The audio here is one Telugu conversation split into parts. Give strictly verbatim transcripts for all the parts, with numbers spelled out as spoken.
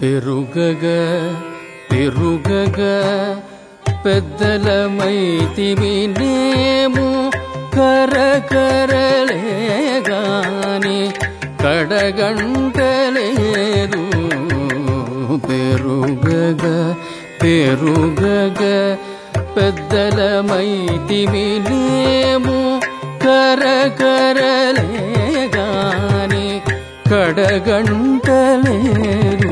పెరుగగ పెరుగగ పెద్దలమైతిమినేము కరకరలే గాని కడగంటలేదు. పెరుగగ పెరుగగ పెద్దలమైతిమినేము కరకరలే గాని కడగంటలేదు.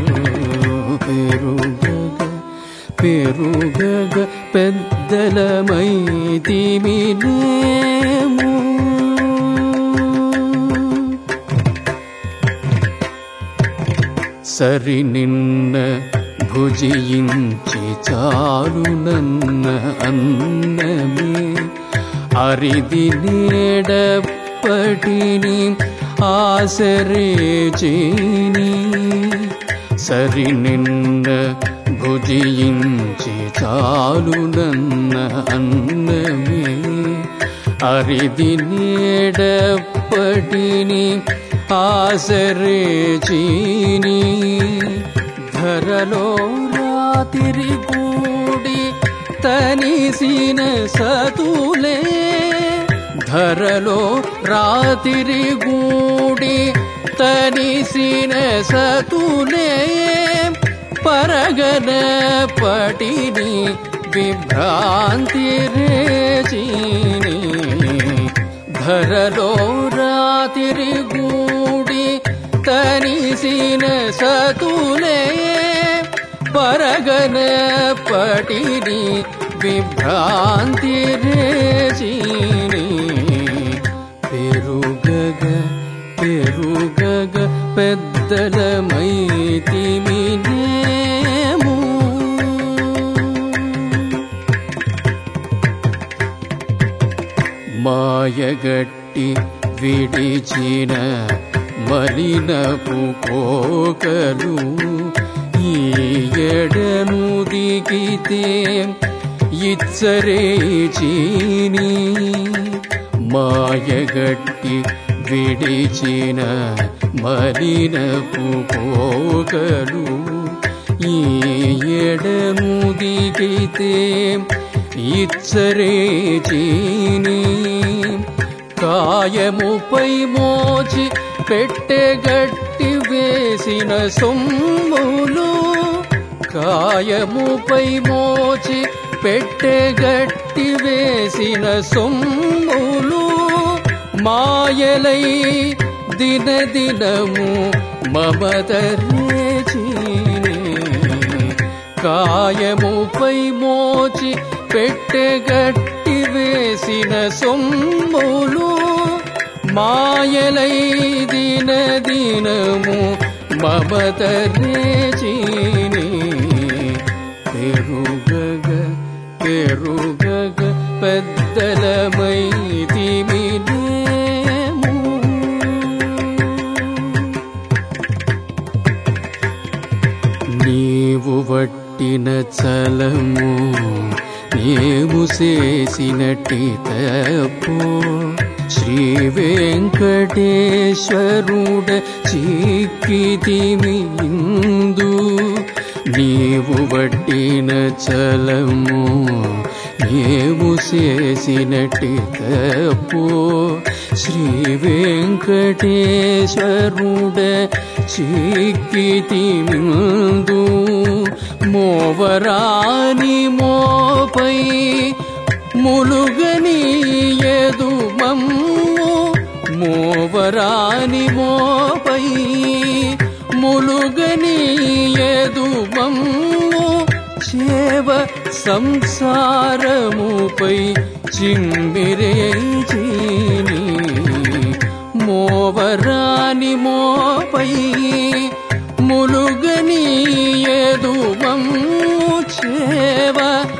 పెరుగగ పెరుగగ పెద్దలమైతిమినేము. సరి నిన్న భుజించి చాలునన్న అన్నమే అరిది నేడప్పటిని ఆసరేచిని. సరి నిన్న భుజించి చాలునన్న అన్నమే అరిది నేడప్పటిని ఆసరేచిని. ధరలో రాతిరి కూడి తనిసిన సతులే ధరలో రాతిరి గూడి తనిసిన సతులే పరగన పటిని విభ్రాంతి రేచిని. ధరలో రాతిరి గూడి తనిసిన సతులే పరగన పటిని విభ్రాంతి రేచిని. పెరుగగ పెరుగగ పెద్దలమైతిమినేము. మాయగట్టి విడిచిన మలినపు కోకలు ఈ ఎడను దిగితే ఇచ్చరేచిని. మాయగట్టి విడిచిన మలినపు కోకలు ఈ ఎడను దిగితే ఇచ్చరేచిని. కాయముపై మోచి పెట్టెగట్టి వేసిన సొమ్ములు కాయముపై మోచి పెట్టెగట్టి వేసిన సొమ్ములు మాయలై దినదినము మమతరేచిని. కాయముపై మోచి పెట్టెగట్టి వేసిన సొమ్ములు మాయలై దినదినము మమతరేచిని. పెరుగగ పెరుగగ పెద్దలమైతిమినేము. నీవు వట్టిన చలము నీవు చేసినట్టి తప్పు శ్రీ వెంకటేశ్వరుడ చిక్కితిమి ఇందు. నీవు వడ్డిన చలము నీవు చేసినట్టి తప్పు శ్రీ వెంకటేశ్వరుడ చిక్కితిమి ఇందు. మోవరాని మోపై ములుగని ఎదు మమ్ము మోవరాని మోపై ములుగని ఎదు మమ్ము చేవ సంసారముపై చిమ్మిరేచిని. మోవరాని మోపై ములుగని ఎదు మమ్ము చేవ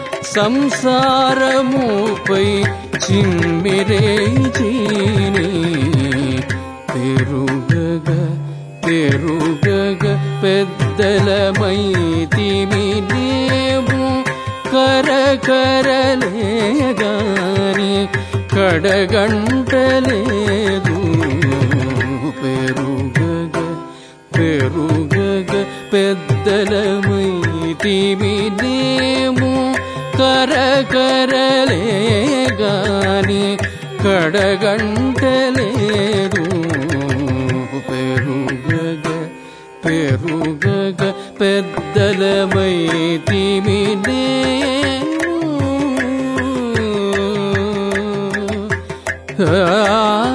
సంసారముపై చిమ్మిరేచిని. పెరుగగ పెరుగగ పెద్దలమైతిమినేము కరకరలే గాని కడగంటలేదు. పెరుగగ పెరుగగ పెద్దలమైతిమినేము కరకరలే గాని కడగంటలేదు పెరుగగ పెరుగగ పెద్దలమైతిమినేము ఆ